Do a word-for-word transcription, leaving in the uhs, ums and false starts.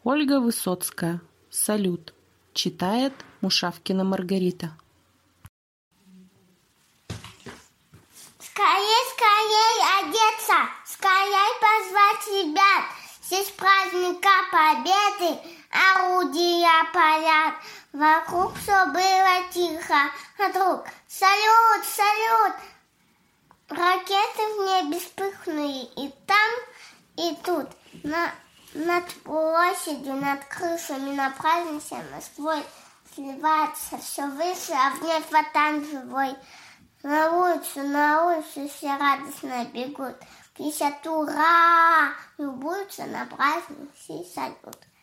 Ольга Высоцкая. «Салют». Читает Мушавкина Маргарита. Скорей, скорей одеться, скорей позвать ребят. Здесь праздника победы, орудия парят. Вокруг все было тихо, а вдруг салют, салют. Ракеты в небе вспыхнули и там, и тут. На, над площадью, над крышами, на празднике Москвой сливается все выше, а вновь фонтан живой. На улицу, на улицу все радостно бегут, кричат «Ура!», любуются на праздник, все салют.